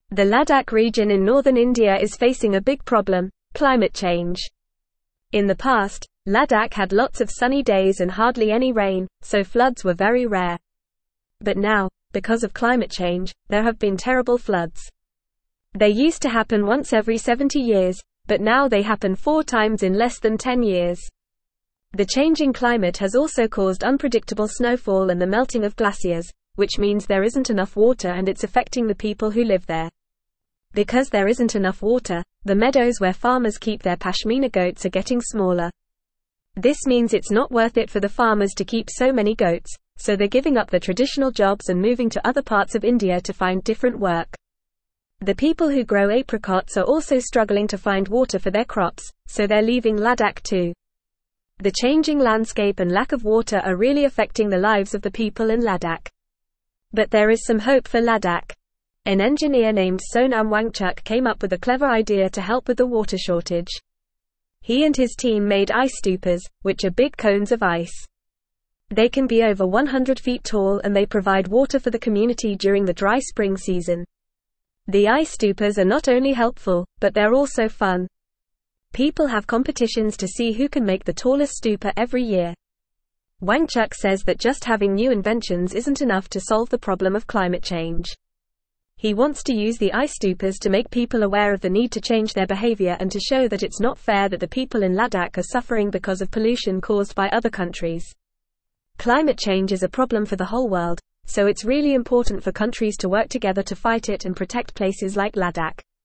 The Ladakh region in northern India is facing a big problem: climate change. In the past, Ladakh had lots of sunny days and hardly any rain, so floods were very rare. But now, because of climate change, there have been terrible floods. They used to happen once every 70 years, but now they happen 4 times in less than 10 years. The changing climate has also caused unpredictable snowfall and the melting of glaciers, which means there isn't enough water and it's affecting the people who live there. Because there isn't enough water, the meadows where farmers keep their Pashmina goats are getting smaller. This means it's not worth it for the farmers to keep so many goats, so they're giving up their traditional jobs and moving to other parts of India to find different work. The people who grow apricots are also struggling to find water for their crops, so they're leaving Ladakh too. The changing landscape and lack of water are really affecting the lives of the people in Ladakh. But there is some hope for Ladakh. An engineer named Sonam Wangchuk came up with a clever idea to help with the water shortage. He and his team made ice stupas, which are big cones of ice. They can be over 100 feet tall and they provide water for the community during the dry spring season. The ice stupas are not only helpful, but they're also fun. People have competitions to see who can make the tallest stupa every year. Wangchuk says that just having new inventions isn't enough to solve the problem of climate change. He wants to use the ice stupas to make people aware of the need to change their behavior and to show that it's not fair that the people in Ladakh are suffering because of pollution caused by other countries. Climate change is a problem for the whole world, so it's really important for countries to work together to fight it and protect places like Ladakh.